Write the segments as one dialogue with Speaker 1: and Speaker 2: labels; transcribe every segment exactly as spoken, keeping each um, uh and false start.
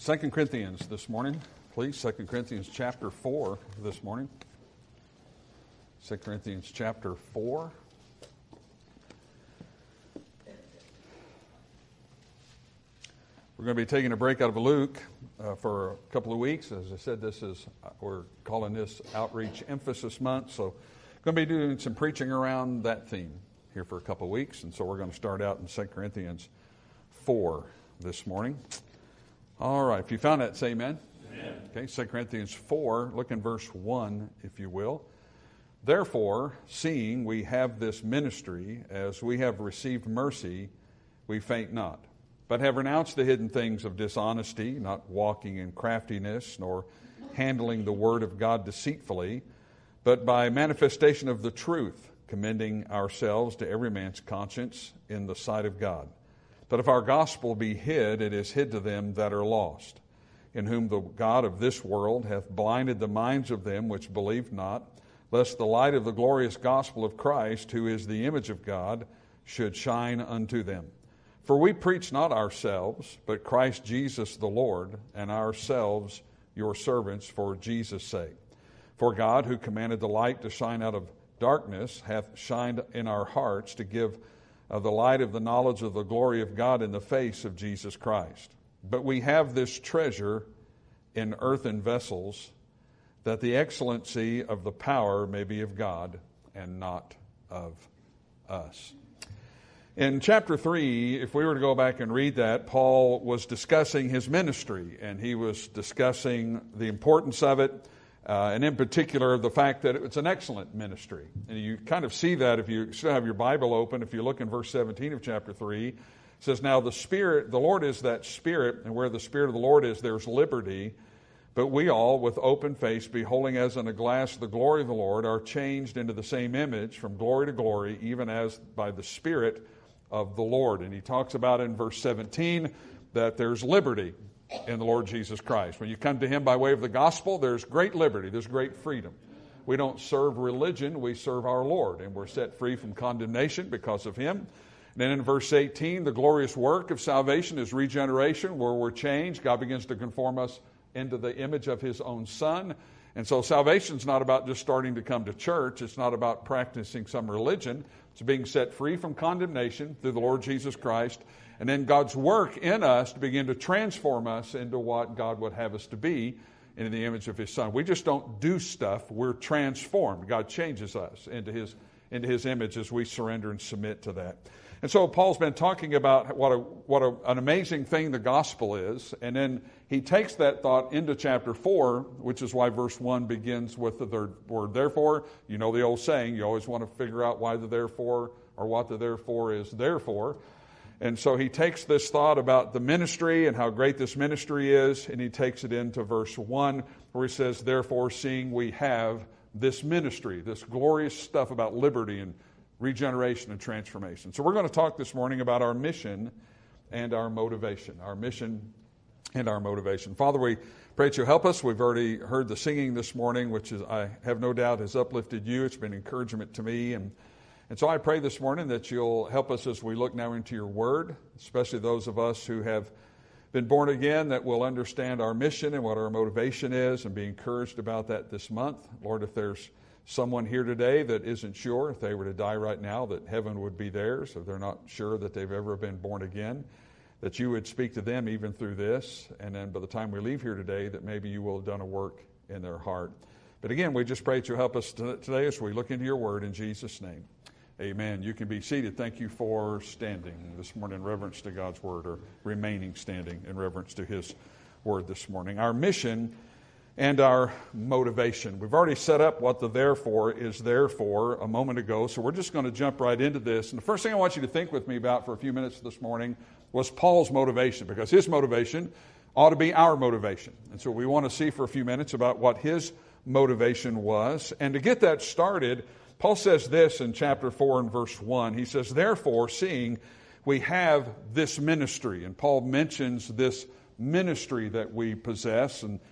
Speaker 1: Second Corinthians this morning, please. Second Corinthians chapter four this morning. Second Corinthians chapter four. We're going to be taking a break out of Luke uh, for a couple of weeks. As I said, this is we're calling this Outreach Emphasis Month, so going to be doing some preaching around that theme here for a couple of weeks, and so we're going to start out in Second Corinthians four this morning. All right, if you found that, say amen. Amen. Okay, Second Corinthians four, look in verse one, if you will. Therefore, seeing we have this ministry, as we have received mercy, we faint not, but have renounced the hidden things of dishonesty, not walking in craftiness, nor handling the word of God deceitfully, but by manifestation of the truth, commending ourselves to every man's conscience in the sight of God. But if our gospel be hid, it is hid to them that are lost, in whom the God of this world hath blinded the minds of them which believe not, lest the light of the glorious gospel of Christ, who is the image of God, should shine unto them. For we preach not ourselves, but Christ Jesus the Lord, and ourselves your servants for Jesus' sake. For God, who commanded the light to shine out of darkness, hath shined in our hearts to give of the light of the knowledge of the glory of God in the face of Jesus Christ. But we have this treasure in earthen vessels, that the excellency of the power may be of God and not of us. In chapter three, if we were to go back and read that, Paul was discussing his ministry, and he was discussing the importance of it, Uh, and in particular, the fact that it's an excellent ministry. And you kind of see that if you still have your Bible open. If you look in verse seventeen of chapter three, it says, Now the Spirit, the Lord is that Spirit, and where the Spirit of the Lord is, there's liberty. But we all, with open face, beholding as in a glass the glory of the Lord, are changed into the same image from glory to glory, even as by the Spirit of the Lord. And he talks about in verse seventeen that there's liberty in the Lord Jesus Christ. When you come to Him by way of the gospel, there's great liberty, there's great freedom. We don't serve religion, we serve our Lord, and we're set free from condemnation because of Him. And then in verse eighteen, the glorious work of salvation is regeneration, where we're changed. God begins to conform us into the image of His own Son. And so salvation's not about just starting to come to church. It's not about practicing some religion. It's being set free from condemnation through the Lord Jesus Christ. And then God's work in us to begin to transform us into what God would have us to be in the image of His Son. We just don't do stuff. We're transformed. God changes us into His, into His image as we surrender and submit to that. And so Paul's been talking about what a, what a, an amazing thing the gospel is. And then he takes that thought into chapter four, which is why verse one begins with the third word, therefore. You know the old saying, you always want to figure out why the therefore or what the therefore is therefore. And so he takes this thought about the ministry and how great this ministry is, and he takes it into verse one, where he says, therefore, seeing we have this ministry, this glorious stuff about liberty and regeneration and transformation. So we're going to talk this morning about our mission and our motivation. Our mission and our motivation. Father, we pray that you help us. We've already heard the singing this morning, which is, I have no doubt, has uplifted you. It's been encouragement to me. And And so I pray this morning that you'll help us as we look now into your word, especially those of us who have been born again, that will understand our mission and what our motivation is and be encouraged about that this month. Lord, if there's someone here today that isn't sure, if they were to die right now, that heaven would be theirs, if they're not sure that they've ever been born again, that you would speak to them even through this. And then by the time we leave here today, that maybe you will have done a work in their heart. But again, we just pray that you'll help us today as we look into your word in Jesus' name. Amen. You can be seated. Thank you for standing this morning in reverence to God's word, or remaining standing in reverence to His word this morning. Our mission and our motivation. We've already set up what the therefore is there for a moment ago, so we're just going to jump right into this. And the first thing I want you to think with me about for a few minutes this morning was Paul's motivation, because his motivation ought to be our motivation. And so we want to see for a few minutes about what his motivation was. And to get that started, Paul says this in chapter four and verse one. He says, therefore, seeing we have this ministry. And Paul mentions this ministry that we possess. And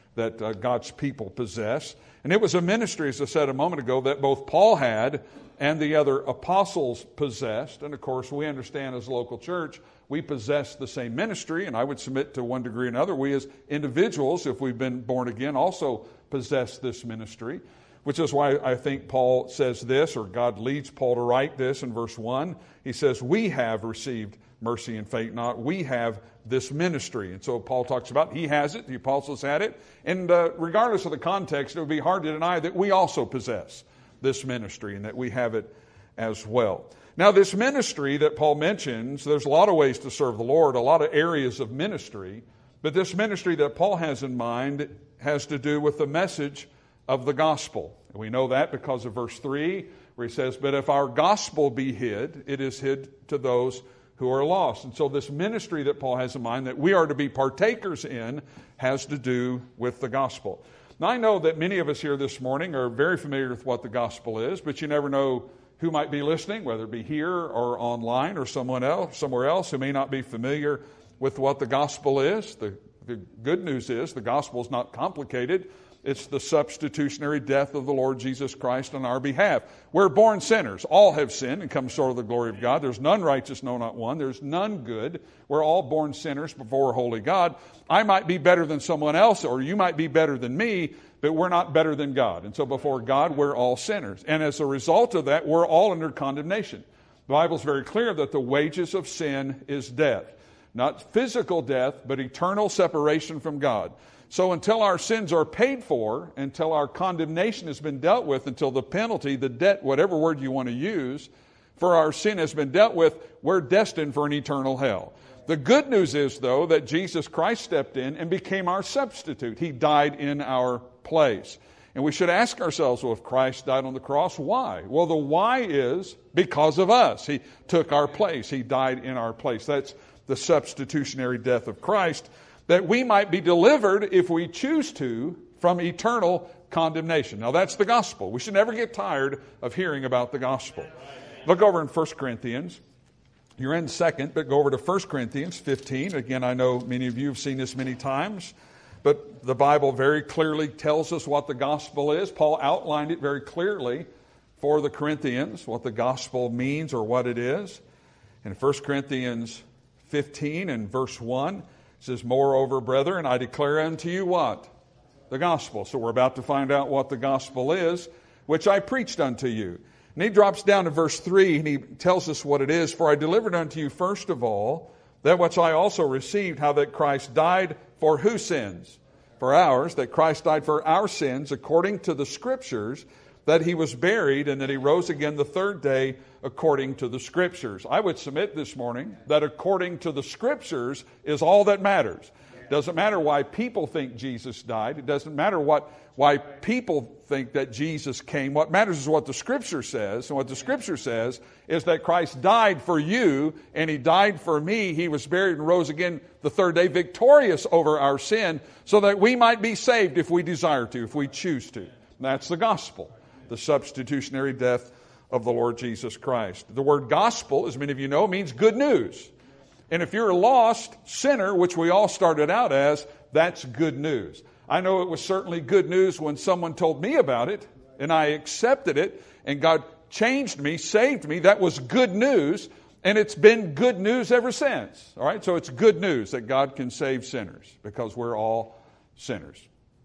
Speaker 1: that uh, God's people possess. And it was a ministry, as I said a moment ago, that both Paul had and the other apostles possessed. And of course, we understand as a local church, we possess the same ministry. And I would submit to one degree or another, we as individuals, if we've been born again, also possess this ministry. Which is why I think Paul says this, or God leads Paul to write this in verse one. He says, we have received mercy and faith not. We have this ministry. And so Paul talks about he has it, the apostles had it. And uh, regardless of the context, it would be hard to deny that we also possess this ministry and that we have it as well. Now, this ministry that Paul mentions, there's a lot of ways to serve the Lord, a lot of areas of ministry. But this ministry that Paul has in mind has to do with the message of the gospel. And we know that because of verse three, where he says, but if our gospel be hid, it is hid to those who are lost. And so this ministry that Paul has in mind that we are to be partakers in has to do with the gospel. Now, I know that many of us here this morning are very familiar with what the gospel is, but you never know who might be listening, whether it be here or online or someone else, somewhere else who may not be familiar with what the gospel is. The, the good news is the gospel is not complicated. It's the substitutionary death of the Lord Jesus Christ on our behalf. We're born sinners. All have sinned and come short of the glory of God. There's none righteous, no, not one. There's none good. We're all born sinners before a holy God. I might be better than someone else, or you might be better than me, but we're not better than God. And so before God, we're all sinners. And as a result of that, we're all under condemnation. The Bible's very clear that the wages of sin is death. Not physical death, but eternal separation from God. So until our sins are paid for, until our condemnation has been dealt with, until the penalty, the debt, whatever word you want to use, for our sin has been dealt with, we're destined for an eternal hell. The good news is, though, that Jesus Christ stepped in and became our substitute. He died in our place. And we should ask ourselves, well, if Christ died on the cross, why? Well, the why is because of us. He took our place. He died in our place. That's the substitutionary death of Christ, that we might be delivered, if we choose to, from eternal condemnation. Now, that's the gospel. We should never get tired of hearing about the gospel. Look over in First Corinthians. You're in second, but go over to First Corinthians fifteen. Again, I know many of you have seen this many times, but the Bible very clearly tells us what the gospel is. Paul outlined it very clearly for the Corinthians, what the gospel means or what it is. In First Corinthians fifteen and verse one, it says, moreover, brethren, I declare unto you what? The gospel. So we're about to find out what the gospel is, which I preached unto you. And he drops down to verse three, and he tells us what it is. For I delivered unto you first of all that which I also received, how that Christ died for whose sins? For ours, that Christ died for our sins according to the Scriptures, that he was buried, and that he rose again the third day according to the Scriptures. I would submit this morning that according to the Scriptures is all that matters. It doesn't matter why people think Jesus died. It doesn't matter what why people think that Jesus came. What matters is what the Scripture says. And what the Scripture says is that Christ died for you, and he died for me. He was buried and rose again the third day, victorious over our sin, so that we might be saved if we desire to, if we choose to. And that's the gospel, the substitutionary death of the Lord Jesus Christ. The word gospel, as many of you know, means good news. And if you're a lost sinner, which we all started out as, that's good news. I know it was certainly good news when someone told me about it, and I accepted it, and God changed me, saved me. That was good news, and it's been good news ever since. All right, so it's good news that God can save sinners, because we're all sinners.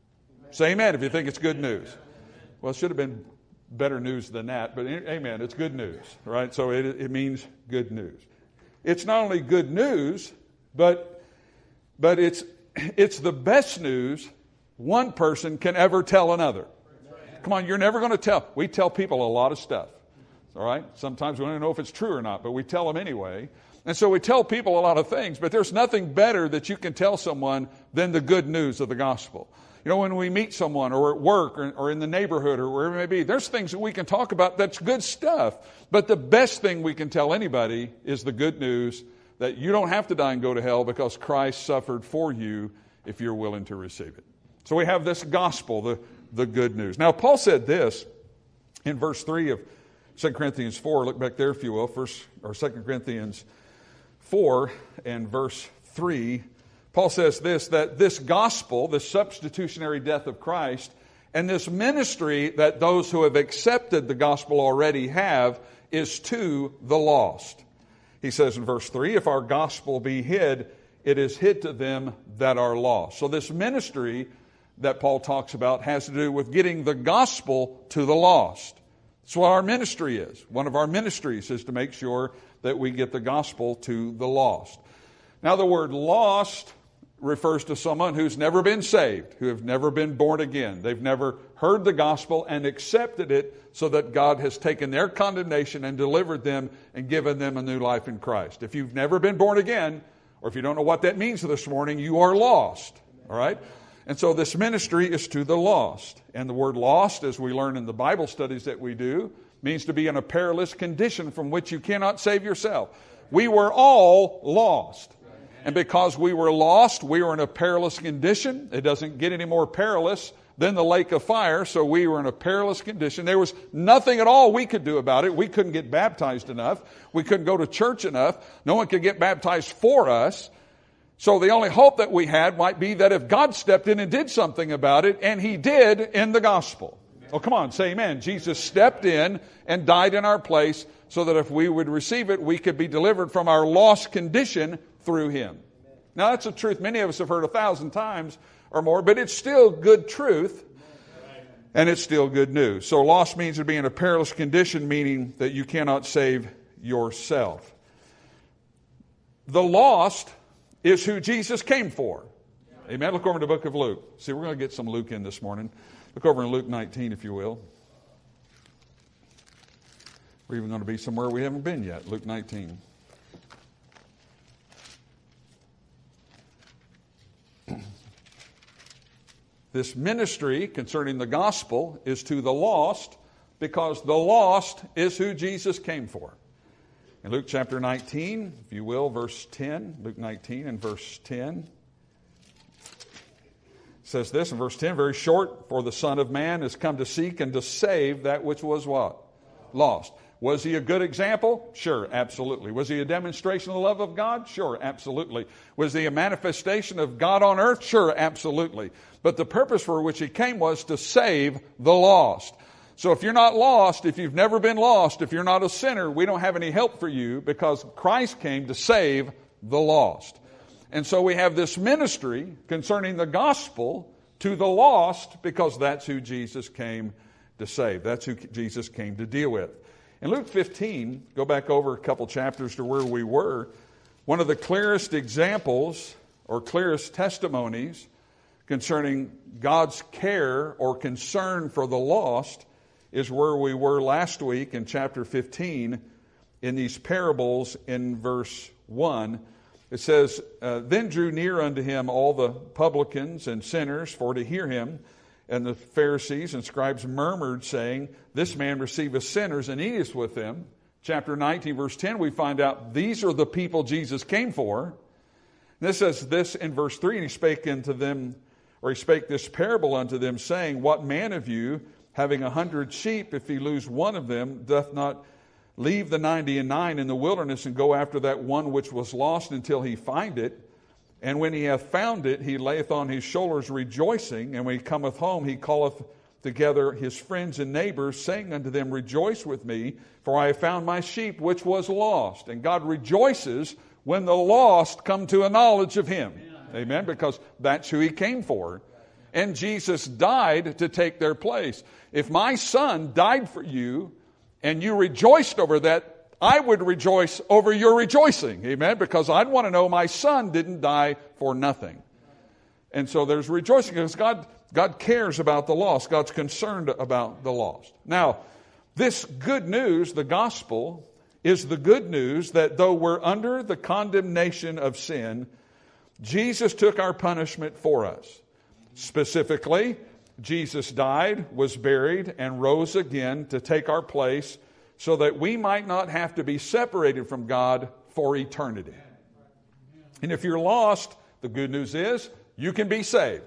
Speaker 1: Say amen if you think it's good news. Well, it should have been better news than that, but amen, it's good news, right? So it, it means good news. It's not only good news, but but it's it's the best news one person can ever tell another. Come on, you're never going to tell. We tell people a lot of stuff, all right? Sometimes we don't know if it's true or not, but we tell them anyway. And so we tell people a lot of things, but there's nothing better that you can tell someone than the good news of the gospel. You know, when we meet someone or at work or, or in the neighborhood or wherever it may be, there's things that we can talk about that's good stuff. But the best thing we can tell anybody is the good news that you don't have to die and go to hell because Christ suffered for you if you're willing to receive it. So we have this gospel, the, the good news. Now, Paul said this in verse three of Second Corinthians four. Look back there, if you will. First, or Second Corinthians four and verse three. Paul says this, that this gospel, this substitutionary death of Christ, and this ministry that those who have accepted the gospel already have, is to the lost. He says in verse three, if our gospel be hid, it is hid to them that are lost. So this ministry that Paul talks about has to do with getting the gospel to the lost. That's what our ministry is. One of our ministries is to make sure that we get the gospel to the lost. Now the word lost refers to someone who's never been saved, who have never been born again. They've never heard the gospel and accepted it so that God has taken their condemnation and delivered them and given them a new life in Christ. If you've never been born again, or if you don't know what that means this morning, you are lost. All right? And so this ministry is to the lost. And the word lost, as we learn in the Bible studies that we do, means to be in a perilous condition from which you cannot save yourself. We were all lost. And because we were lost, we were in a perilous condition. It doesn't get any more perilous than the lake of fire, so we were in a perilous condition. There was nothing at all we could do about it. We couldn't get baptized enough. We couldn't go to church enough. No one could get baptized for us. So the only hope that we had might be that if God stepped in and did something about it, and He did in the gospel. Oh, come on, say amen. Jesus stepped in and died in our place so that if we would receive it, we could be delivered from our lost condition through Him. Now that's a truth many of us have heard a thousand times or more, but it's still good truth, and it's still good news. So lost means to be in a perilous condition, meaning that you cannot save yourself. The lost is who Jesus came for. Amen. Look over in the book of Luke. See, we're going to get some Luke in this morning. Look over in Luke nineteen, if you will. We're even going to be somewhere we haven't been yet. Luke nineteen. This ministry concerning the gospel is to the lost because the lost is who Jesus came for. In Luke chapter nineteen, if you will, verse ten, Luke nineteen and verse ten, says this in verse ten, very short, for the Son of Man has come to seek and to save that which was what? Lost. Was He a good example? Sure, absolutely. Was He a demonstration of the love of God? Sure, absolutely. Was He a manifestation of God on earth? Sure, absolutely. But the purpose for which He came was to save the lost. So if you're not lost, if you've never been lost, if you're not a sinner, we don't have any help for you because Christ came to save the lost. And so we have this ministry concerning the gospel to the lost because that's who Jesus came to save. That's who Jesus came to deal with. In Luke fifteen, go back over a couple chapters to where we were, one of the clearest examples or clearest testimonies concerning God's care or concern for the lost is where we were last week in chapter fifteen in these parables in verse one. It says, uh, then drew near unto Him all the publicans and sinners for to hear Him. And the Pharisees and scribes murmured, saying, this man receiveth sinners and eateth with them. Chapter nineteen, verse ten, we find out these are the people Jesus came for. And this says this in verse three, and He spake unto them, or He spake this parable unto them, saying, what man of you, having a hundred sheep, if he lose one of them, doth not leave the ninety and nine in the wilderness and go after that one which was lost until he find it? And when he hath found it, he layeth on his shoulders rejoicing. And when he cometh home, he calleth together his friends and neighbors, saying unto them, rejoice with me, for I have found my sheep which was lost. And God rejoices when the lost come to a knowledge of Him. Amen. Amen. Because that's who He came for. And Jesus died to take their place. If my Son died for you and you rejoiced over that, I would rejoice over your rejoicing. Amen. Because I'd want to know my Son didn't die for nothing. And so there's rejoicing because God, God cares about the lost. God's concerned about the lost. Now, this good news, the gospel, is the good news that though we're under the condemnation of sin, Jesus took our punishment for us. Specifically, Jesus died, was buried, and rose again to take our place so that we might not have to be separated from God for eternity. And if you're lost, the good news is you can be saved.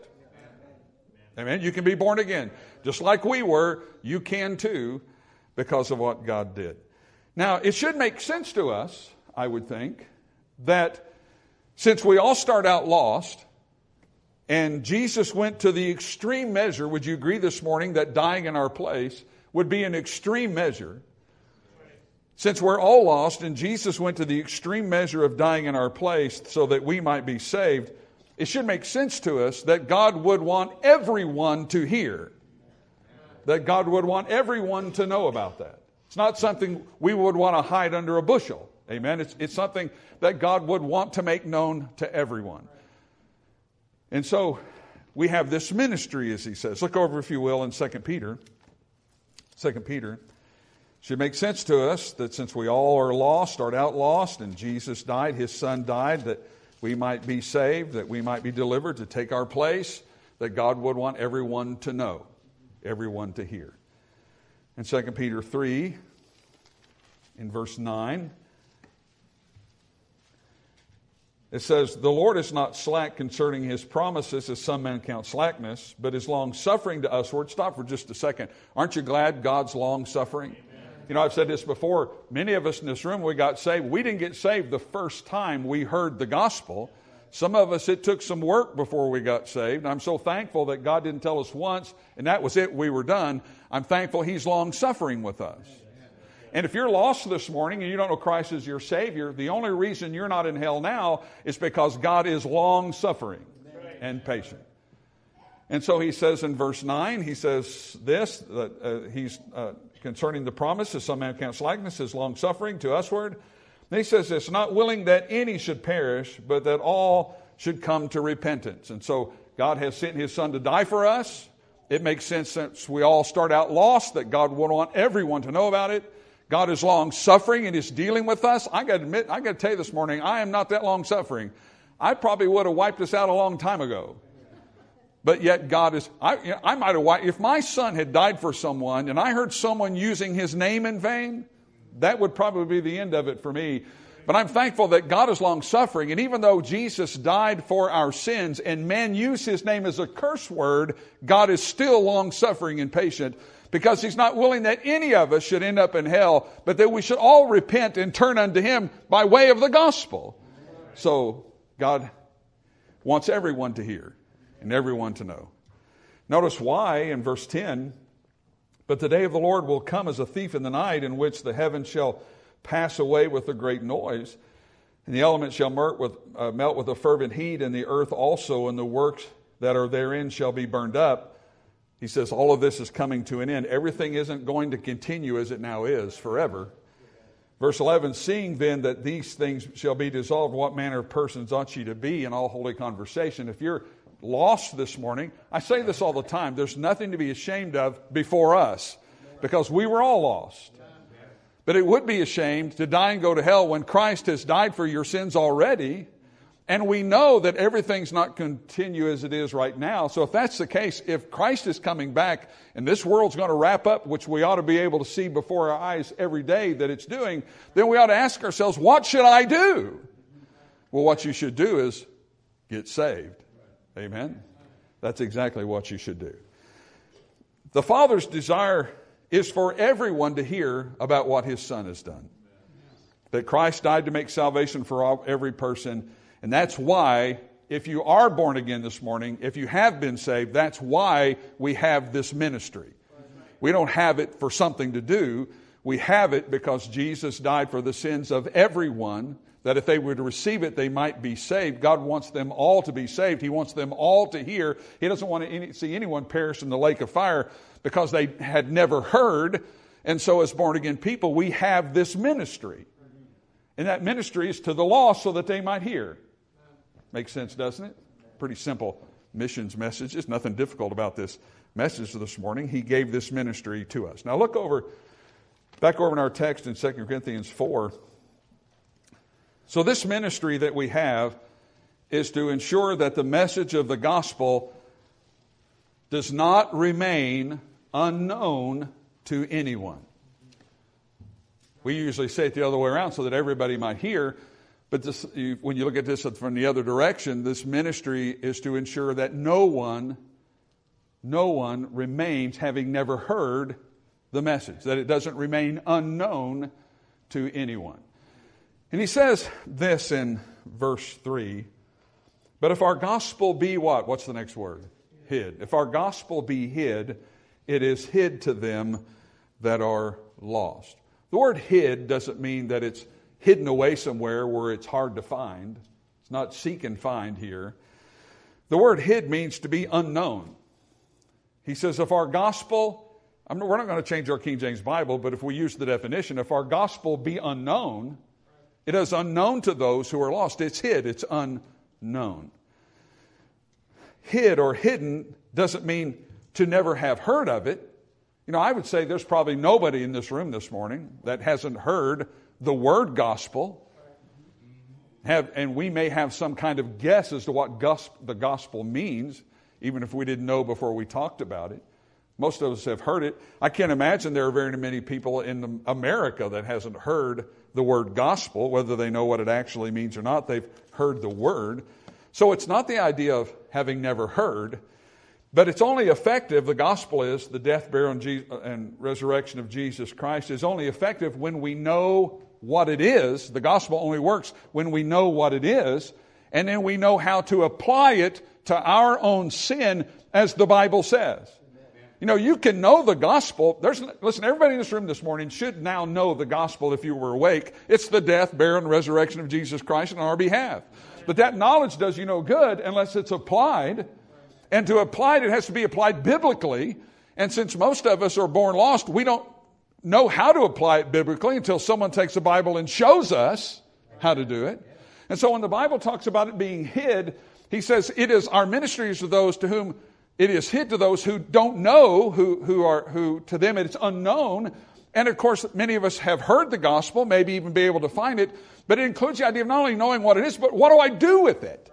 Speaker 1: Amen. You can be born again. Just like we were, you can too because of what God did. Now, it should make sense to us, I would think, that Since we all start out lost, and Jesus went to the extreme measure, would you agree this morning that dying in our place would be an extreme measure? Since we're all lost and Jesus went to the extreme measure of dying in our place so that we might be saved, it should make sense to us that God would want everyone to hear. That God would want everyone to know about that. It's not something we would want to hide under a bushel. Amen. It's, it's something that God would want to make known to everyone. And so we have this ministry, as he says. Look over, if you will, in Second Peter. Second Peter. Should make sense to us that since we all are lost, start out lost, and Jesus died, his son died, that we might be saved, that we might be delivered to take our place, that God would want everyone to know, everyone to hear. In Second Peter three, in verse nine, it says, "The Lord is not slack concerning his promises, as some men count slackness, but is long-suffering to usward." Stop for just a second. Aren't you glad God's long-suffering? You know, I've said this before. Many of us in this room, we got saved. We didn't get saved the first time we heard the gospel. Some of us, it took some work before we got saved. I'm so thankful that God didn't tell us once, and that was it, we were done. I'm thankful he's long-suffering with us. And if you're lost this morning and you don't know Christ as your Savior, the only reason you're not in hell now is because God is long-suffering and patient. And so he says in verse nine, he says this, that uh, he's uh, concerning the promises, some man counts slackness, is long-suffering to usward. And he says this, "Not willing that any should perish, but that all should come to repentance." And so God has sent his son to die for us. It makes sense since we all start out lost that God would want everyone to know about it. God is long-suffering and is dealing with us. I got to admit, I got to tell you this morning, I am not that long-suffering. I probably would have wiped us out a long time ago. But yet God is, I, you know, I might have wiped, if my son had died for someone and I heard someone using his name in vain, that would probably be the end of it for me. But I'm thankful that God is long-suffering. And even though Jesus died for our sins and man used his name as a curse word, God is still long-suffering and patient, because he's not willing that any of us should end up in hell, but that we should all repent and turn unto him by way of the gospel. So God wants everyone to hear and everyone to know. Notice why in verse ten, "But the day of the Lord will come as a thief in the night, in which the heavens shall pass away with a great noise, and the elements shall melt with, uh, melt with a fervent heat, and the earth also and the works that are therein shall be burned up." He says all of this is coming to an end. Everything isn't going to continue as it now is forever. Verse eleven, "Seeing then that these things shall be dissolved, what manner of persons ought ye to be in all holy conversation?" If you're lost this morning, I say this all the time, there's nothing to be ashamed of before us, because we were all lost. But it would be a shame to die and go to hell when Christ has died for your sins already. And we know that everything's not continue as it is right now. So if that's the case, if Christ is coming back and this world's going to wrap up, which we ought to be able to see before our eyes every day that it's doing, then we ought to ask ourselves, what should I do? Well, what you should do is get saved. Amen? That's exactly what you should do. The Father's desire is for everyone to hear about what his Son has done. That Christ died to make salvation for all, every person. And that's why, if you are born again this morning, if you have been saved, that's why we have this ministry. We don't have it for something to do. We have it because Jesus died for the sins of everyone, that if they were to receive it, they might be saved. God wants them all to be saved. He wants them all to hear. He doesn't want to see anyone perish in the lake of fire because they had never heard. And so as born again people, we have this ministry. And that ministry is to the lost so that they might hear. Makes sense, doesn't it? Pretty simple missions message. There's nothing difficult about this message this morning. He gave this ministry to us. Now look over, back over in our text in Second Corinthians four. So this ministry that we have is to ensure that the message of the gospel does not remain unknown to anyone. We usually say it the other way around so that everybody might hear. But this, you, when you look at this from the other direction, this ministry is to ensure that no one, no one remains having never heard the message, that it doesn't remain unknown to anyone. And he says this in verse three, But if our gospel be what? What's the next word? Hid. If our gospel be hid, it is hid to them that are lost. The word hid doesn't mean that it's hidden away somewhere where it's hard to find. It's not seek and find here. The word hid means to be unknown. He says if our gospel, I'm, we're not going to change our King James Bible, but if we use the definition, if our gospel be unknown, it is unknown to those who are lost. It's hid. It's unknown. Hid or hidden doesn't mean to never have heard of it. You know, I would say there's probably nobody in this room this morning that hasn't heard the word gospel. Have, and we may have some kind of guess as to what gos- the gospel means, even if we didn't know before we talked about it. Most of us have heard it. I can't imagine there are very many people in America that hasn't heard the word gospel, whether they know what it actually means or not. They've heard the word. So it's not the idea of having never heard, but it's only effective, the gospel is, the death, burial, and, Je- and resurrection of Jesus Christ is only effective when we know what it is. The gospel only works when we know what it is, and then we know how to apply it to our own sin, as the Bible says. You know, you can know the gospel. There's, listen, everybody in this room this morning should now know the gospel if you were awake. It's the death, burial, and resurrection of Jesus Christ on our behalf. But that knowledge does you no good unless it's applied. And to apply it, it has to be applied biblically. And since most of us are born lost, we don't know how to apply it biblically until someone takes the Bible and shows us how to do it. And so when the Bible talks about it being hid, he says it is our ministries to those to whom it is hid, to those who don't know, who, who are, who to them it's unknown. And of course, many of us have heard the gospel, maybe even be able to find it, but it includes the idea of not only knowing what it is, but what do I do with it?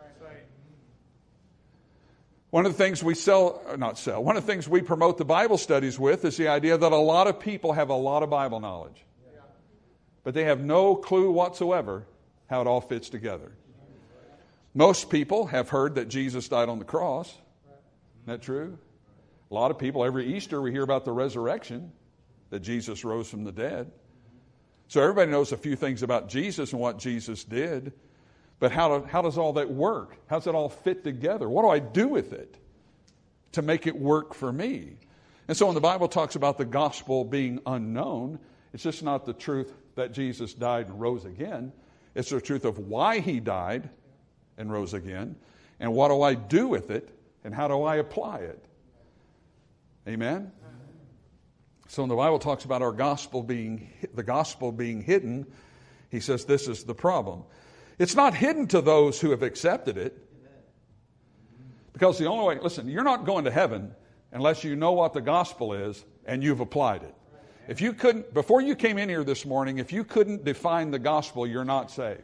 Speaker 1: One of the things we sell, not sell, one of the things we promote the Bible studies with is the idea that a lot of people have a lot of Bible knowledge, but they have no clue whatsoever how it all fits together. Most people have heard that Jesus died on the cross. Isn't that true? A lot of people, every Easter, we hear about the resurrection, that Jesus rose from the dead. So everybody knows a few things about Jesus and what Jesus did. But how, do, how does all that work? How does it all fit together? What do I do with it to make it work for me? And so when the Bible talks about the gospel being unknown, it's just not the truth that Jesus died and rose again. It's the truth of why he died and rose again. And what do I do with it? And how do I apply it? Amen? So when the Bible talks about our gospel being, the gospel being hidden, he says this is the problem. It's not hidden to those who have accepted it. Because the only way, listen, you're not going to heaven unless you know what the gospel is and you've applied it. If you couldn't, before you came in here this morning, if you couldn't define the gospel, you're not saved.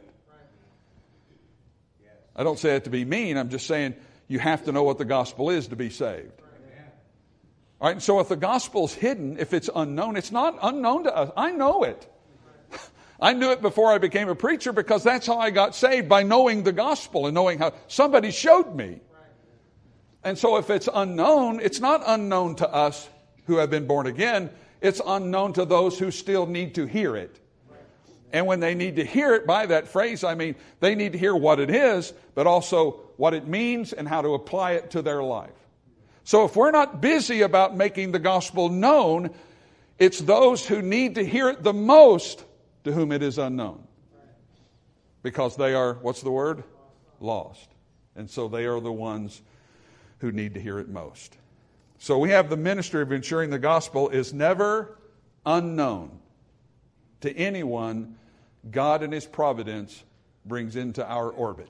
Speaker 1: I don't say it to be mean. I'm just saying you have to know what the gospel is to be saved. All right, so if the gospel's hidden, if it's unknown, it's not unknown to us. I know it. I knew it before I became a preacher because that's how I got saved, by knowing the gospel and knowing how somebody showed me. And so if it's unknown, it's not unknown to us who have been born again. It's unknown to those who still need to hear it. And when they need to hear it, by that phrase, I mean they need to hear what it is, but also what it means and how to apply it to their life. So if we're not busy about making the gospel known, it's those who need to hear it the most to whom it is unknown. Because they are, what's the word? Lost. And so they are the ones who need to hear it most. So we have the ministry of ensuring the gospel is never unknown to anyone God in his providence brings into our orbit.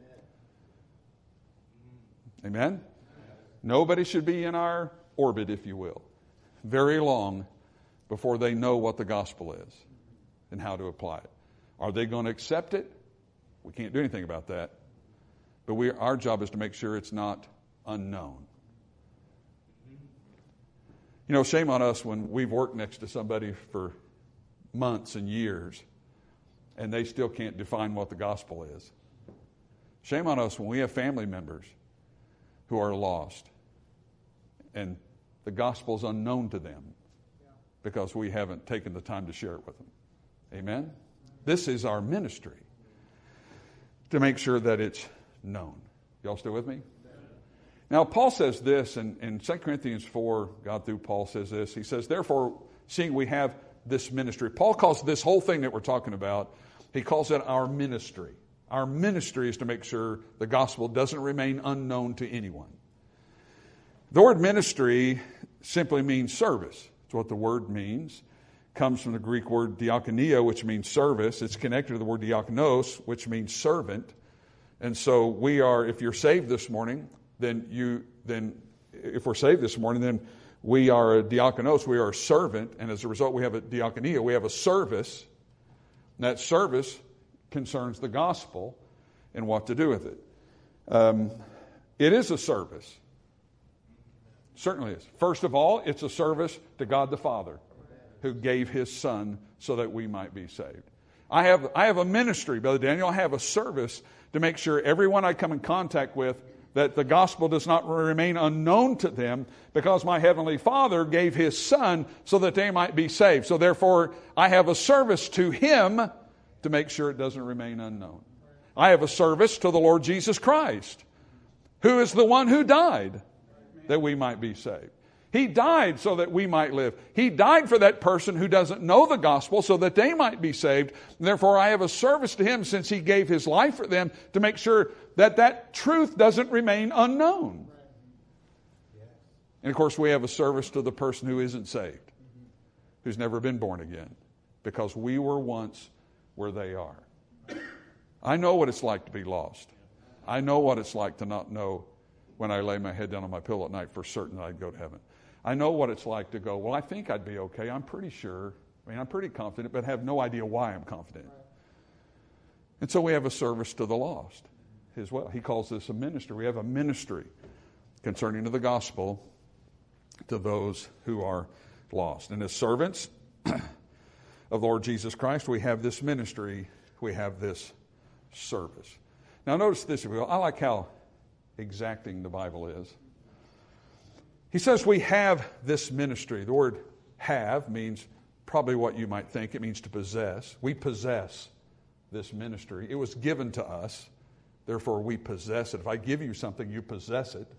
Speaker 1: Amen? Nobody should be in our orbit, if you will, very long before they know what the gospel is and how to apply it. Are they going to accept it? We can't do anything about that. But we, our job is to make sure it's not unknown. You know, shame on us when we've worked next to somebody for months and years and they still can't define what the gospel is. Shame on us when we have family members who are lost and the gospel's unknown to them because we haven't taken the time to share it with them. Amen? This is our ministry, to make sure that it's known. Y'all still with me? Now, Paul says this in, in Second Corinthians four, God through Paul says this. He says, therefore, seeing we have this ministry. Paul calls this whole thing that we're talking about, he calls it our ministry. Our ministry is to make sure the gospel doesn't remain unknown to anyone. The word ministry simply means service. That's what the word means. It comes from the Greek word diakonia, which means service. It's connected to the word diakonos, which means servant. And so we are, if you're saved this morning, then you, then if we're saved this morning, then we are a diakonos, we are a servant, and as a result we have a diakonia, we have a service. And that service concerns the gospel and what to do with it. Um, it is a service. Certainly is. First of all, it's a service to God the Father, who gave His Son so that we might be saved. I have, I have a ministry, Brother Daniel. I have a service to make sure everyone I come in contact with, that the gospel does not remain unknown to them, because my Heavenly Father gave His Son so that they might be saved. So therefore, I have a service to Him to make sure it doesn't remain unknown. I have a service to the Lord Jesus Christ, who is the one who died that we might be saved. He died so that we might live. He died for that person who doesn't know the gospel so that they might be saved. Therefore, I have a service to Him, since He gave His life for them, to make sure that that truth doesn't remain unknown. And of course, we have a service to the person who isn't saved, who's never been born again, because we were once where they are. I know what it's like to be lost. I know what it's like to not know when I lay my head down on my pillow at night for certain that I'd go to heaven. I know what it's like to go, well, I think I'd be okay. I'm pretty sure. I mean, I'm pretty confident, but have no idea why I'm confident. And so we have a service to the lost as well. He calls this a ministry. We have a ministry concerning to the gospel to those who are lost. And as servants of Lord Jesus Christ, we have this ministry, we have this service. Now notice this, if you will. I like how exacting the Bible is. He says we have this ministry. The word have means probably what you might think. It means to possess. We possess this ministry. It was given to us. Therefore, we possess it. If I give you something, you possess it.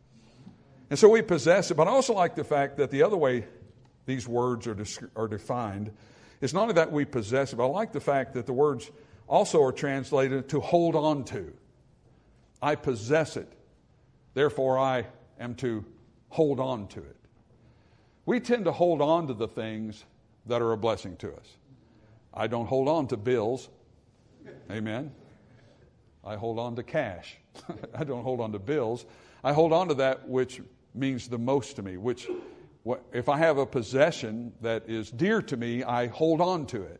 Speaker 1: And so we possess it. But I also like the fact that the other way these words are, des- are defined is not only that we possess it, but I like the fact that the words also are translated to hold on to. I possess it. Therefore, I am to hold on to it. We tend to hold on to the things that are a blessing to us. I don't hold on to bills. Amen. I hold on to cash. I don't hold on to bills. I hold on to that which means the most to me, which what, if I have a possession that is dear to me, I hold on to it.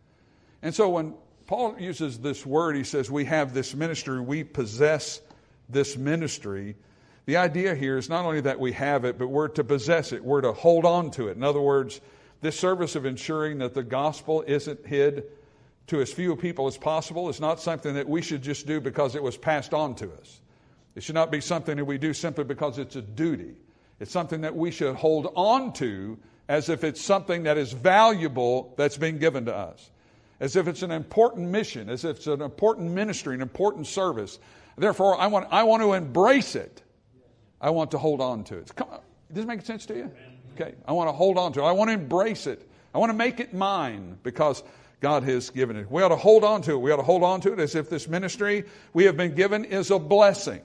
Speaker 1: And so when Paul uses this word, he says we have this ministry, we possess this ministry. The idea here is not only that we have it, but we're to possess it. We're to hold on to it. In other words, this service of ensuring that the gospel isn't hid to as few people as possible is not something that we should just do because it was passed on to us. It should not be something that we do simply because it's a duty. It's something that we should hold on to as if it's something that is valuable that's being given to us. As if it's an important mission, as if it's an important ministry, an important service. Therefore, I want, I want to embrace it. I want to hold on to it. Come on. Does this make sense to you? Okay. I want to hold on to it. I want to embrace it. I want to make it mine because God has given it. We ought to hold on to it. We ought to hold on to it as if this ministry we have been given is a blessing.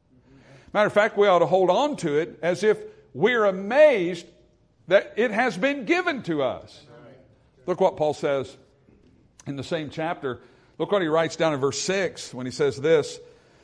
Speaker 1: Matter of fact, we ought to hold on to it as if we're amazed that it has been given to us. Look what Paul says in the same chapter. Look what he writes down in verse six when he says this.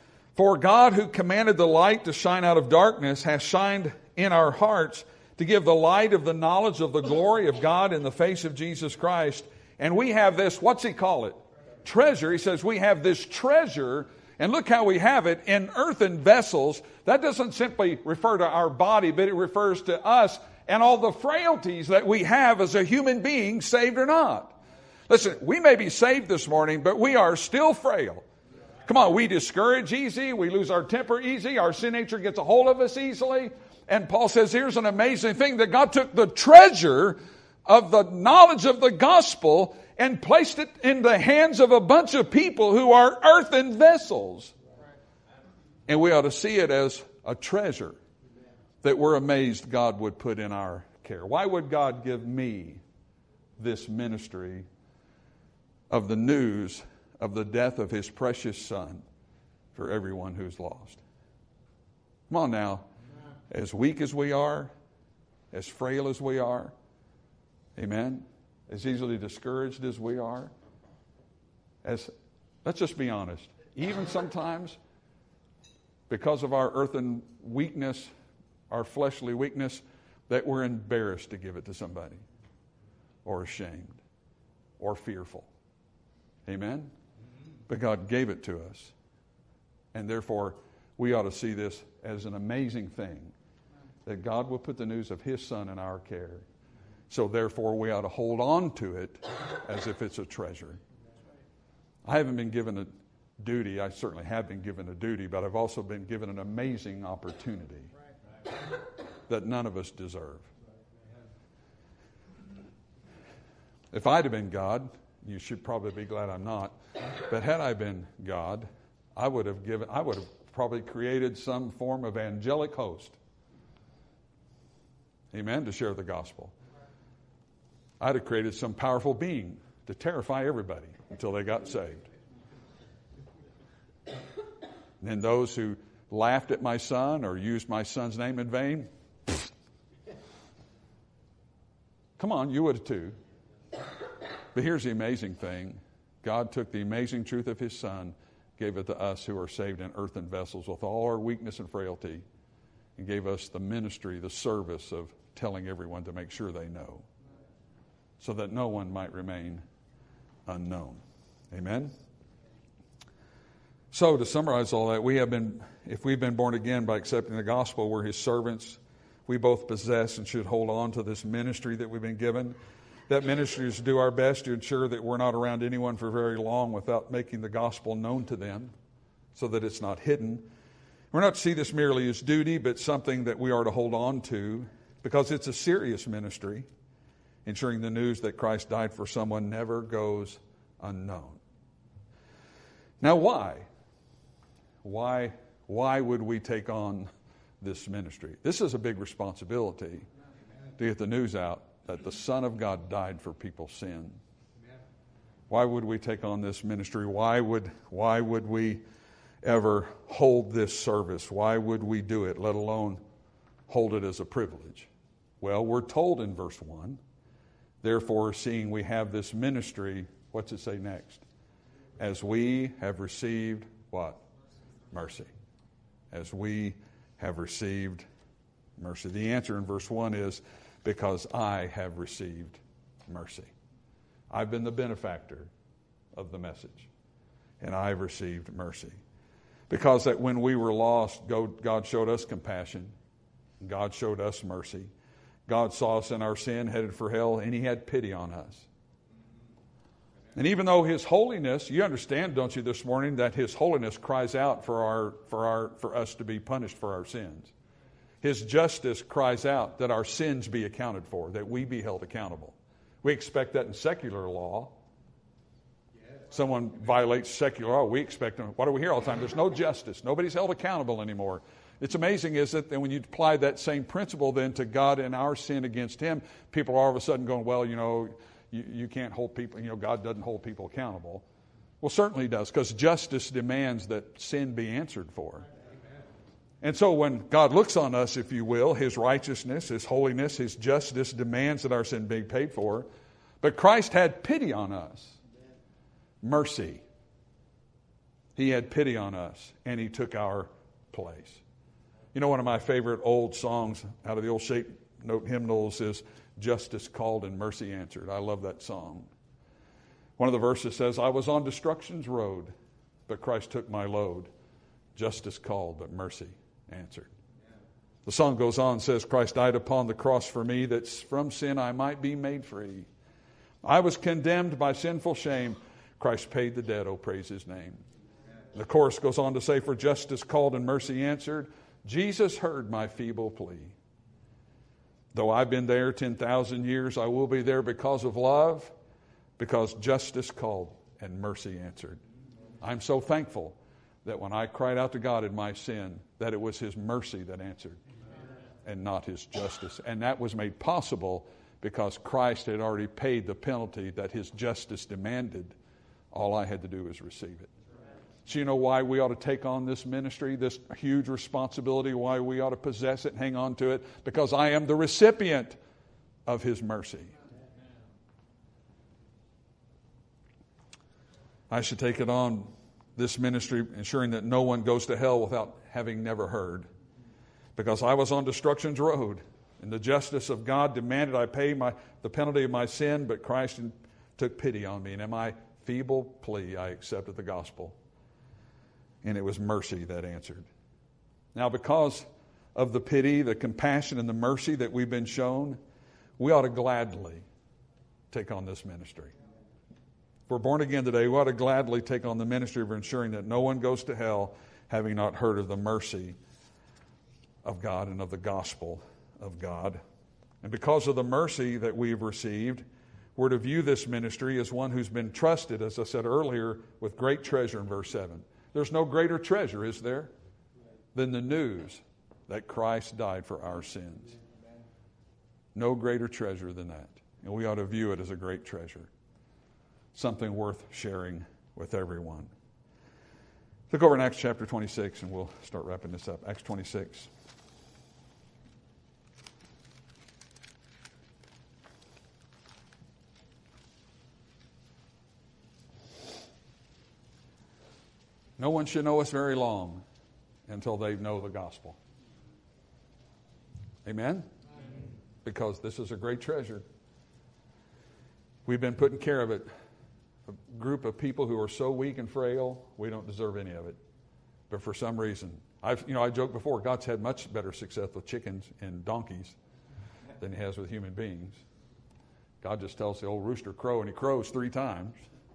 Speaker 1: For God, who commanded the light to shine out of darkness, has shined in our hearts to give the light of the knowledge of the glory of God in the face of Jesus Christ. And we have this, what's he call it? Treasure. He says we have this treasure, and look how we have it, in earthen vessels. That doesn't simply refer to our body, but it refers to us and all the frailties that we have as a human being, saved or not. Listen, we may be saved this morning, but we are still frail. Come on, we discourage easy, we lose our temper easy, our sin nature gets a hold of us easily. And Paul says here's an amazing thing, that God took the treasure of the knowledge of the gospel and placed it in the hands of a bunch of people who are earthen vessels. And we ought to see it as a treasure that we're amazed God would put in our care. Why would God give me this ministry of the news of the death of His precious Son for everyone who's lost? Come on now. As weak as we are, as frail as we are, amen, as easily discouraged as we are, as let's just be honest, even sometimes because of our earthen weakness, our fleshly weakness, that we're embarrassed to give it to somebody, or ashamed, or fearful. Amen? But God gave it to us. And therefore, we ought to see this as an amazing thing, that God will put the news of His Son in our care. So therefore, we ought to hold on to it as if it's a treasure. I haven't been given a duty. I certainly have been given a duty, but I've also been given an amazing opportunity that none of us deserve. If I'd have been God, you should probably be glad I'm not, but had I been God, I would have given, I would have probably created some form of angelic host. Amen, to share the gospel. I'd have created some powerful being to terrify everybody until they got saved. And then those who laughed at my son or used my son's name in vain, come on, you would have too. But here's the amazing thing. God took the amazing truth of His Son, gave it to us who are saved in earthen vessels with all our weakness and frailty, and gave us the ministry, the service of telling everyone to make sure they know, so that no one might remain unknown. Amen? So to summarize all that, we have been, if we've been born again by accepting the gospel, we're His servants. We both possess and should hold on to this ministry that we've been given. That ministry is to do our best to ensure that we're not around anyone for very long without making the gospel known to them, so that it's not hidden. We're not to see this merely as duty, but something that we are to hold on to, because it's a serious ministry. Ensuring the news that Christ died for someone never goes unknown. Now, why? Why, why would we take on this ministry? This is a big responsibility to get the news out that the Son of God died for people's sin. Why would we take on this ministry? Why would, why would we ever hold this service? Why would we do it, let alone hold it as a privilege? Well, we're told in verse one, therefore, seeing we have this ministry, what's it say next? As we have received what? Mercy. As we have received mercy. The answer in verse one is, because I have received mercy. I've been the benefactor of the message, and I've received mercy. Because that when we were lost, God showed us compassion. God showed us mercy. God saw us in our sin, headed for hell, and He had pity on us. And even though His holiness, you understand, don't you, this morning, that His holiness cries out for our for our for us to be punished for our sins. His justice cries out that our sins be accounted for, that we be held accountable. We expect that in secular law. Someone violates secular law, we expect them. What do we hear all the time? There's no justice. Nobody's held accountable anymore. It's amazing, is it, that when you apply that same principle then to God and our sin against Him, people are all of a sudden going, well, you know, you, you can't hold people, you know, God doesn't hold people accountable. Well, certainly He does, because justice demands that sin be answered for. And so when God looks on us, if you will, His righteousness, His holiness, His justice demands that our sin be paid for. But Christ had pity on us. Mercy. He had pity on us, and He took our place. You know, one of my favorite old songs out of the old shape note hymnals is Justice Called and Mercy Answered. I love that song. One of the verses says, I was on destruction's road, but Christ took my load. Justice called, but mercy answered. The song goes on and says, Christ died upon the cross for me, that from sin I might be made free. I was condemned by sinful shame. Christ paid the debt, oh praise His name. The chorus goes on to say, for justice called and mercy answered, Jesus heard my feeble plea. Though I've been there ten thousand years, I will be there because of love, because justice called and mercy answered. I'm so thankful that when I cried out to God in my sin, that it was His mercy that answered. Amen. And not His justice. And that was made possible because Christ had already paid the penalty that His justice demanded. All I had to do was receive it. So you know why we ought to take on this ministry, this huge responsibility, why we ought to possess it, hang on to it? Because I am the recipient of His mercy. I should take it on, this ministry, ensuring that no one goes to hell without having never heard. Because I was on destruction's road, and the justice of God demanded I pay my, the penalty of my sin, but Christ took pity on me. And in my feeble plea, I accepted the gospel. And it was mercy that answered. Now, because of the pity, the compassion, and the mercy that we've been shown, we ought to gladly take on this ministry. If we're born again today, we ought to gladly take on the ministry of ensuring that no one goes to hell having not heard of the mercy of God and of the gospel of God. And because of the mercy that we've received, we're to view this ministry as one who's been trusted, as I said earlier, with great treasure in verse seven. There's no greater treasure, is there, than the news that Christ died for our sins. No greater treasure than that. And we ought to view it as a great treasure. Something worth sharing with everyone. Look over in Acts chapter twenty-six, and we'll start wrapping this up. Acts twenty-six. No one should know us very long until they know the gospel. Amen? Amen? Because this is a great treasure. We've been putting care of it. A group of people who are so weak and frail, we don't deserve any of it. But for some reason, I've, you know, I joked before, God's had much better success with chickens and donkeys than He has with human beings. God just tells the old rooster crow, and he crows three times.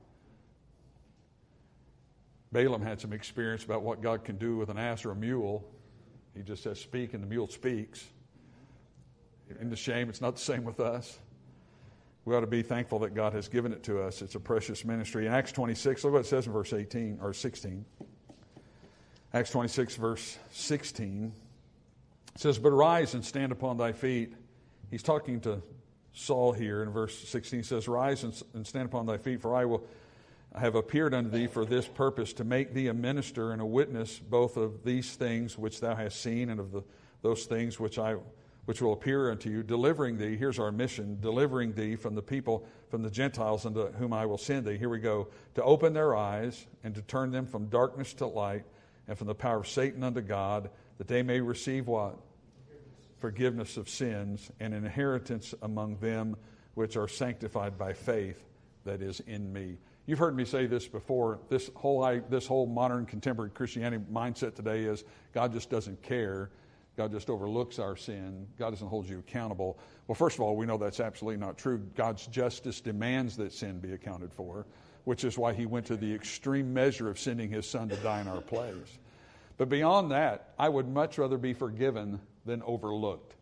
Speaker 1: Balaam had some experience about what God can do with an ass or a mule. He just says, speak, and the mule speaks. And the shame, it's not the same with us. We ought to be thankful that God has given it to us. It's a precious ministry. In Acts twenty-six, look what it says in verse eighteen or sixteen. Acts twenty-six, verse sixteen. It says, but arise and stand upon thy feet. He's talking to Saul here in verse sixteen. He says, rise and stand upon thy feet, for I will I have appeared unto thee for this purpose, to make thee a minister and a witness both of these things which thou hast seen and of the, those things which I which will appear unto you, delivering thee, here's our mission, delivering thee from the people, from the Gentiles unto whom I will send thee. Here we go. To open their eyes and to turn them from darkness to light and from the power of Satan unto God, that they may receive what? Forgiveness, Forgiveness of sins and an inheritance among them which are sanctified by faith that is in me. You've heard me say this before. This whole, this whole modern contemporary Christianity mindset today is God just doesn't care. God just overlooks our sin. God doesn't hold you accountable. Well, first of all, we know that's absolutely not true. God's justice demands that sin be accounted for, which is why He went to the extreme measure of sending His Son to die in our place. But beyond that, I would much rather be forgiven than overlooked.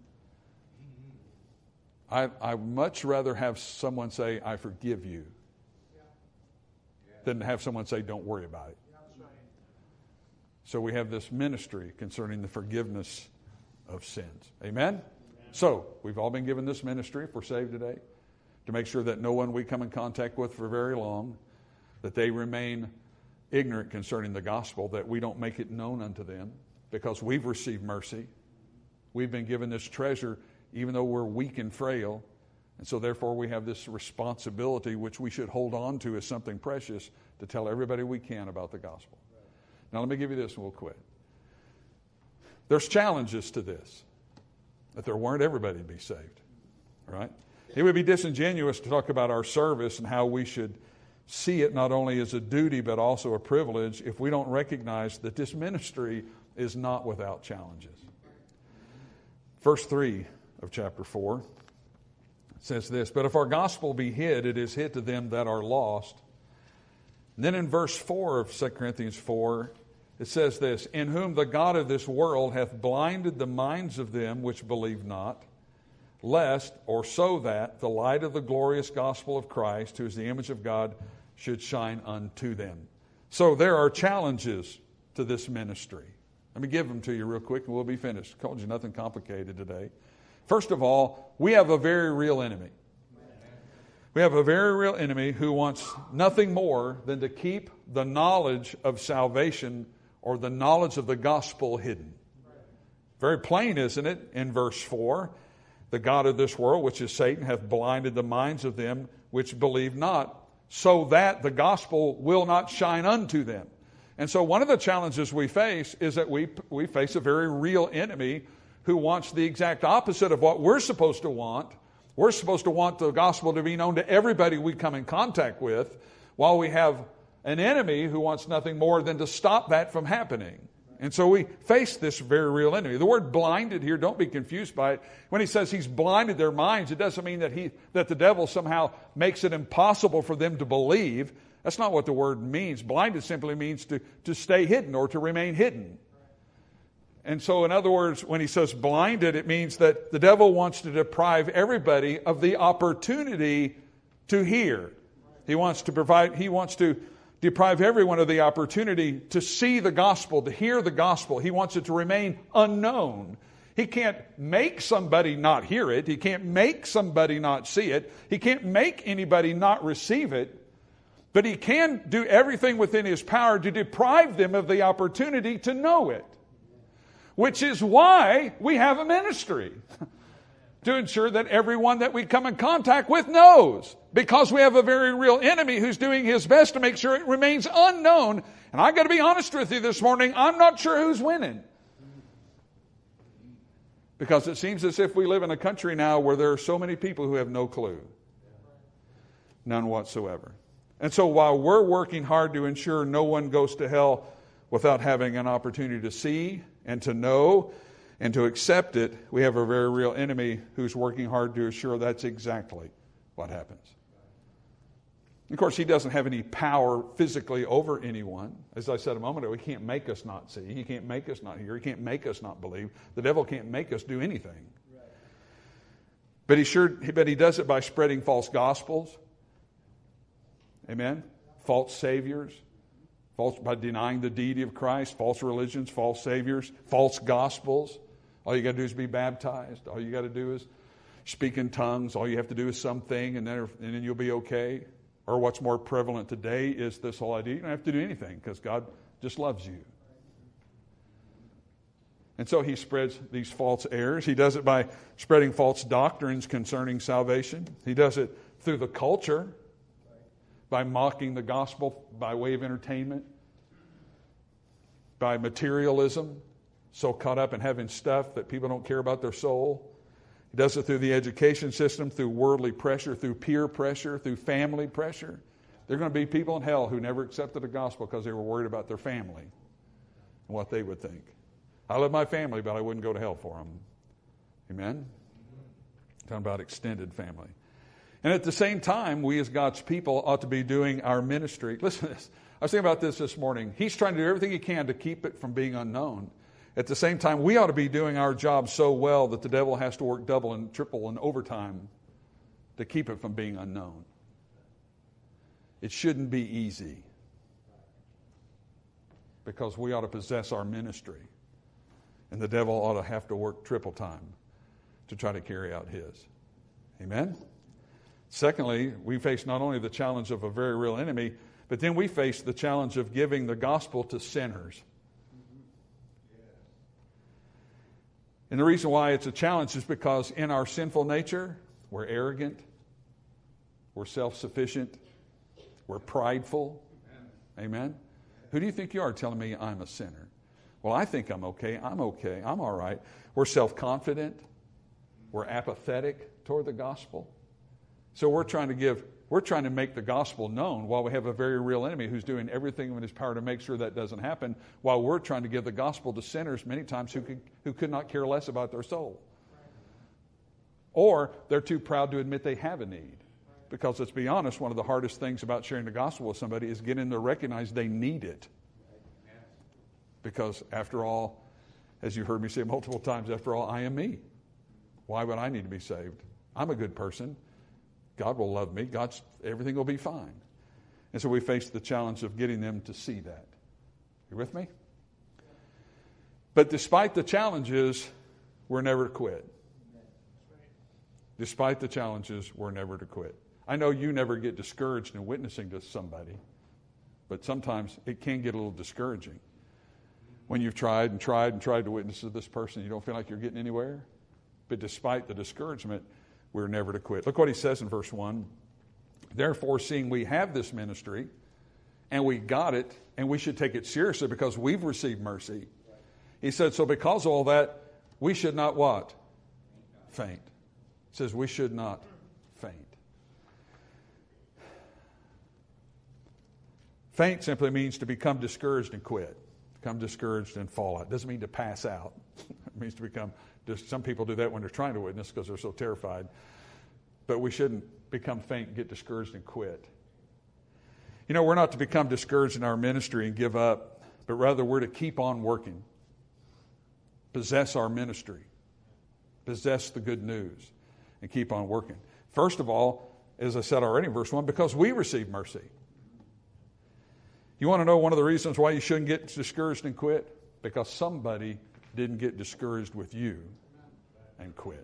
Speaker 1: I I much rather have someone say, I forgive you, than have someone say, don't worry about it. So we have this ministry concerning the forgiveness of sins. Amen? Amen? So, we've all been given this ministry, if we're saved today, to make sure that no one we come in contact with for very long, that they remain ignorant concerning the gospel, that we don't make it known unto them, because we've received mercy. We've been given this treasure, even though we're weak and frail. And so therefore we have this responsibility, which we should hold on to as something precious, to tell everybody we can about the gospel. Now let me give you this and we'll quit. There's challenges to this. That there weren't everybody to be saved. Right? It would be disingenuous to talk about our service and how we should see it not only as a duty but also a privilege if we don't recognize that this ministry is not without challenges. Verse three of chapter four says this, but if our gospel be hid, it is hid to them that are lost. And then in verse four of Second Corinthians four, it says this, in whom the God of this world hath blinded the minds of them which believe not, lest, or so that, the light of the glorious gospel of Christ, who is the image of God, should shine unto them. So there are challenges to this ministry. Let me give them to you real quick and we'll be finished. I told you nothing complicated today. First of all, we have a very real enemy. We have a very real enemy who wants nothing more than to keep the knowledge of salvation or the knowledge of the gospel hidden. Very plain, isn't it? In verse four, the God of this world, which is Satan, hath blinded the minds of them which believe not, so that the gospel will not shine unto them. And so one of the challenges we face is that we we face a very real enemy who wants the exact opposite of what we're supposed to want. We're supposed to want the gospel to be known to everybody we come in contact with, while we have an enemy who wants nothing more than to stop that from happening. And so we face this very real enemy. The word blinded here, don't be confused by it. When he says he's blinded their minds, it doesn't mean that he that the devil somehow makes it impossible for them to believe. That's not what the word means. Blinded simply means to, to stay hidden or to remain hidden. And so, in other words, when he says blinded, it means that the devil wants to deprive everybody of the opportunity to hear. He wants to provide, he wants to deprive everyone of the opportunity to see the gospel, to hear the gospel. He wants it to remain unknown. He can't make somebody not hear it. He can't make somebody not see it. He can't make anybody not receive it. But he can do everything within his power to deprive them of the opportunity to know it. Which is why we have a ministry. To ensure that everyone that we come in contact with knows. Because we have a very real enemy who's doing his best to make sure it remains unknown. And I've got to be honest with you this morning, I'm not sure who's winning. Because it seems as if we live in a country now where there are so many people who have no clue. None whatsoever. And so while we're working hard to ensure no one goes to hell without having an opportunity to see and to know and to accept it, we have a very real enemy who's working hard to assure that's exactly what happens. Of course, he doesn't have any power physically over anyone. As I said a moment ago, he can't make us not see. He can't make us not hear. He can't make us not believe. The devil can't make us do anything. But he sure, but he does it by spreading false gospels. Amen? False saviors. False, by denying the deity of Christ. False religions, false saviors, false gospels. All you got to do is be baptized. All you got to do is speak in tongues. All you have to do is something, and then, and then you'll be okay. Or what's more prevalent today is this whole idea, you don't have to do anything because God just loves you. And so he spreads these false errors. He does it by spreading false doctrines concerning salvation. He does it through the culture, by mocking the gospel by way of entertainment, by materialism, so caught up in having stuff that people don't care about their soul. He does it through the education system, through worldly pressure, through peer pressure, through family pressure. There are going to be people in hell who never accepted the gospel because they were worried about their family and what they would think. I love my family, but I wouldn't go to hell for them. Amen? Talking about extended family. And at the same time, we as God's people ought to be doing our ministry. Listen to this. I was thinking about this this morning. He's trying to do everything he can to keep it from being unknown. At the same time, we ought to be doing our job so well that the devil has to work double and triple and overtime to keep it from being unknown. It shouldn't be easy because we ought to possess our ministry. And the devil ought to have to work triple time to try to carry out his. Amen? Secondly, we face not only the challenge of a very real enemy, but then we face the challenge of giving the gospel to sinners. And the reason why it's a challenge is because in our sinful nature, we're arrogant, we're self-sufficient, we're prideful. Amen? Who do you think you are telling me I'm a sinner? Well, I think I'm okay. I'm okay. I'm all right. We're self-confident. We're apathetic toward the gospel. So we're trying to give, we're trying to make the gospel known while we have a very real enemy who's doing everything in his power to make sure that doesn't happen, while we're trying to give the gospel to sinners many times who could, who could not care less about their soul. Or they're too proud to admit they have a need. Because let's be honest, one of the hardest things about sharing the gospel with somebody is getting them to recognize they need it. Because after all, as you heard me say multiple times, after all, I am me. Why would I need to be saved? I'm a good person. God will love me. God's, everything will be fine. And so we face the challenge of getting them to see that. You with me? But despite the challenges, we're never to quit. Despite the challenges, we're never to quit. I know you never get discouraged in witnessing to somebody, but sometimes it can get a little discouraging. When you've tried and tried and tried to witness to this person, you don't feel like you're getting anywhere. But despite the discouragement, we're never to quit. Look what he says in verse one. Therefore, seeing we have this ministry, and we got it, and we should take it seriously because we've received mercy. He said, so because of all that, we should not what? Faint. He says we should not faint. Faint simply means to become discouraged and quit. Become discouraged and fall out. It doesn't mean to pass out. It means to become, some people do that when they're trying to witness because they're so terrified. But we shouldn't become faint and get discouraged and quit. You know, we're not to become discouraged in our ministry and give up, but rather we're to keep on working. Possess our ministry. Possess the good news and keep on working. First of all, as I said already in verse one, because we receive mercy. You want to know one of the reasons why you shouldn't get discouraged and quit? Because somebody didn't get discouraged with you and quit.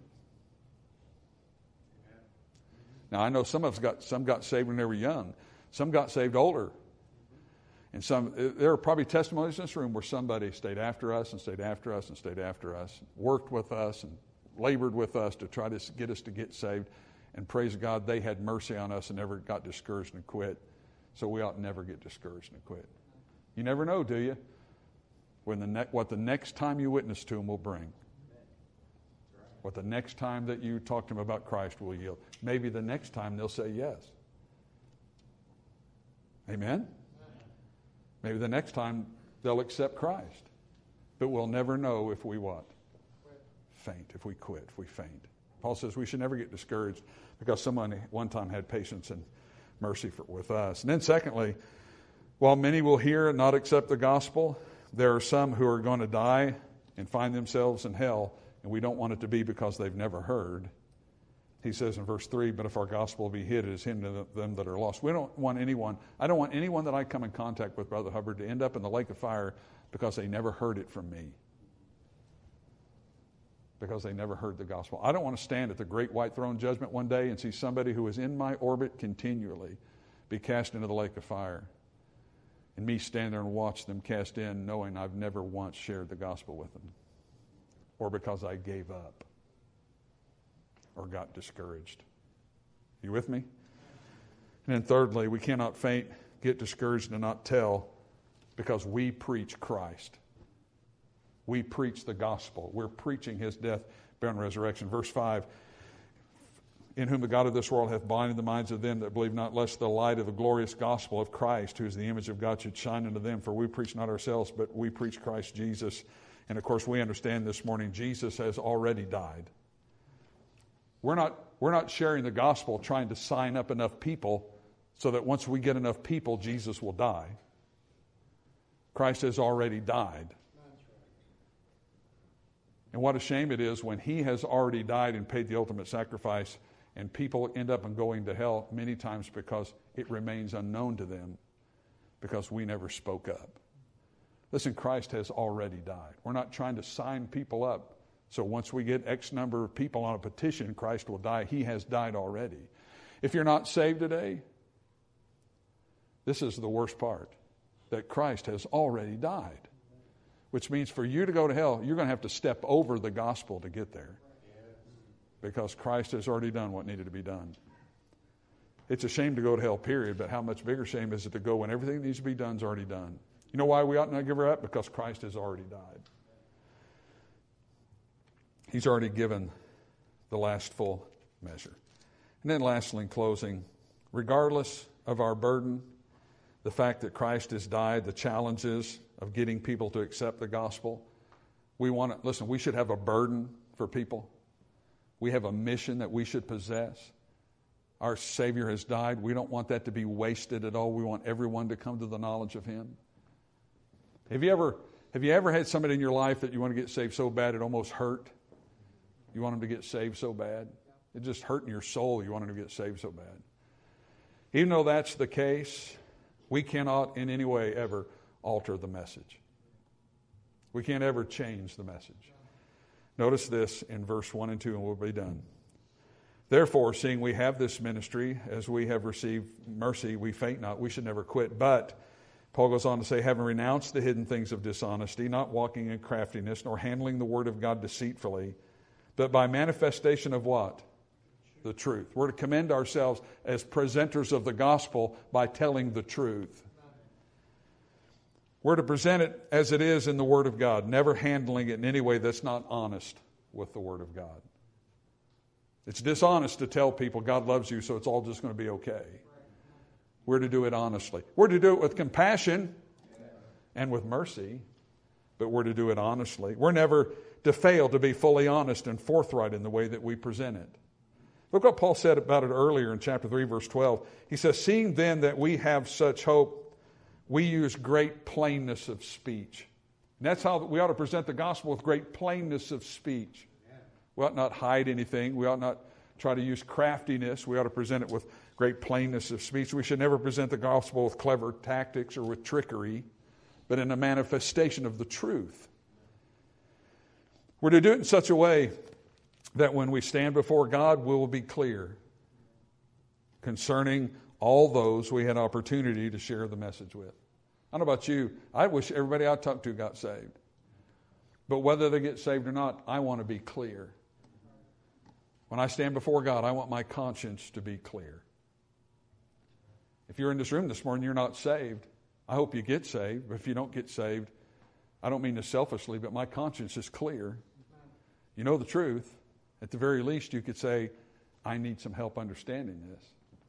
Speaker 1: Now, I know some of us got, some got saved when they were young. Some got saved older. And some, there are probably testimonies in this room where somebody stayed after us and stayed after us and stayed after us, worked with us and labored with us to try to get us to get saved. And praise God, they had mercy on us and never got discouraged and quit. So we ought never get discouraged and quit. You never know, do you? When the ne- what the next time you witness to them will bring. What the next time that you talk to them about Christ will yield. Maybe the next time they'll say yes. Amen? Maybe the next time they'll accept Christ. But we'll never know if we what? Faint, if we quit, if we faint. Paul says we should never get discouraged because someone one time had patience and mercy for, with us. And then secondly, while many will hear and not accept the gospel, there are some who are going to die and find themselves in hell, and we don't want it to be because they've never heard. He says in verse three, but if our gospel be hid, it is hidden to them that are lost. We don't want anyone, I don't want anyone that I come in contact with, Brother Hubbard, to end up in the lake of fire because they never heard it from me. Because they never heard the gospel. I don't want to stand at the great white throne judgment one day and see somebody who is in my orbit continually be cast into the lake of fire. And me stand there and watch them cast in knowing I've never once shared the gospel with them. Or because I gave up. Or got discouraged. You with me? And then thirdly, we cannot faint, get discouraged, and not tell because we preach Christ. We preach the gospel. We're preaching his death, burial, and resurrection. Verse five, in whom the God of this world hath blinded the minds of them that believe not, lest the light of the glorious gospel of Christ, who is the image of God, should shine unto them. For we preach not ourselves, but we preach Christ Jesus. And of course, we understand this morning Jesus has already died. We're not, we're not sharing the gospel trying to sign up enough people so that once we get enough people, Jesus will die. Christ has already died. And what a shame it is when he has already died and paid the ultimate sacrifice and people end up going to hell many times because it remains unknown to them because we never spoke up. Listen, Christ has already died. We're not trying to sign people up. So once we get X number of people on a petition, Christ will die. He has died already. If you're not saved today, this is the worst part, that Christ has already died. Which means for you to go to hell, you're going to have to step over the gospel to get there. Because Christ has already done what needed to be done. It's a shame to go to hell, period, but how much bigger shame is it to go when everything that needs to be done is already done? You know why we ought not give her up? Because Christ has already died. He's already given the last full measure. And then lastly, in closing, regardless of our burden, the fact that Christ has died, the challenges of getting people to accept the gospel. We want to, listen, we should have a burden for people. We have a mission that we should possess. Our Savior has died. We don't want that to be wasted at all. We want everyone to come to the knowledge of him. Have you ever, have you ever had somebody in your life that you want to get saved so bad it almost hurt? You want them to get saved so bad? It just hurt in your soul. You want them to get saved so bad. Even though that's the case, We cannot in any way ever alter the message. We can't ever change the message. Notice this in verse one and two, and we'll be done. Therefore, seeing we have this ministry, as we have received mercy, we faint not. We should never quit. But, Paul goes on to say, having renounced the hidden things of dishonesty, not walking in craftiness, nor handling the word of God deceitfully, but by manifestation of what? The truth. We're to commend ourselves as presenters of the gospel by telling the truth. We're to present it as it is in the Word of God, never handling it in any way that's not honest with the Word of God. It's dishonest to tell people God loves you, so it's all just going to be okay. We're to do it honestly. We're to do it with compassion and with mercy, but we're to do it honestly. We're never to fail to be fully honest and forthright in the way that we present it. Look what Paul said about it earlier in chapter three, verse twelve. He says, seeing then that we have such hope, we use great plainness of speech. And that's how we ought to present the gospel, with great plainness of speech. We ought not hide anything. We ought not try to use craftiness. We ought to present it with great plainness of speech. We should never present the gospel with clever tactics or with trickery, but in a manifestation of the truth. We're to do it in such a way that when we stand before God, we will be clear concerning all those we had opportunity to share the message with. I don't know about you. I wish everybody I talked to got saved. But whether they get saved or not, I want to be clear. When I stand before God, I want my conscience to be clear. If you're in this room this morning, you're not saved, I hope you get saved. But if you don't get saved, I don't mean this selfishly, but my conscience is clear. You know the truth. At the very least, you could say, I need some help understanding this.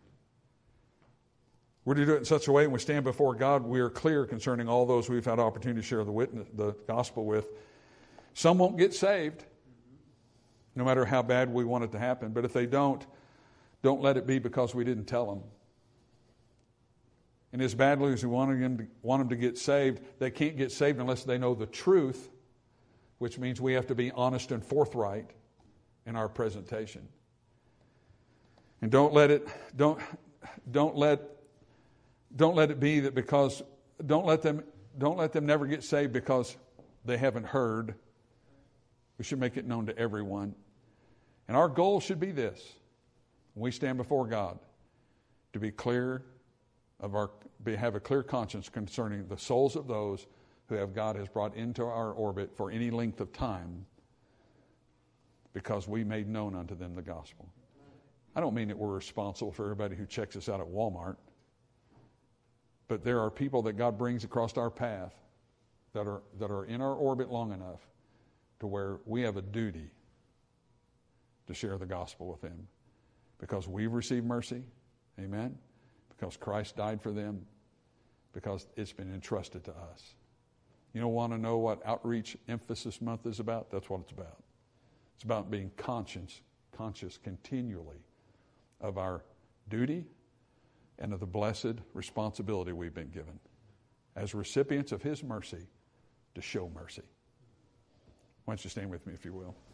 Speaker 1: We're to do it in such a way when we stand before God, we are clear concerning all those we've had opportunity to share the witness, the gospel with. Some won't get saved, no matter how bad we want it to happen. But if they don't, don't let it be because we didn't tell them. And as badly as we want them to, want them to get saved, they can't get saved unless they know the truth, which means we have to be honest and forthright in our presentation. And don't let it, don't, don't let, don't let it be that because, don't let them, don't let them never get saved because they haven't heard. We should make it known to everyone. And our goal should be this, when we stand before God, to be clear of our, be, have a clear conscience concerning the souls of those who have God has brought into our orbit for any length of time because we made known unto them the gospel. I don't mean that we're responsible for everybody who checks us out at Walmart, but there are people that God brings across our path that are that are in our orbit long enough to where we have a duty to share the gospel with them because we've received mercy, amen, because Christ died for them, because it's been entrusted to us. You don't want to know what Outreach Emphasis Month is about? That's what it's about. It's about being conscious, conscious continually of our duty and of the blessed responsibility we've been given as recipients of His mercy to show mercy. Why don't you stand with me if you will?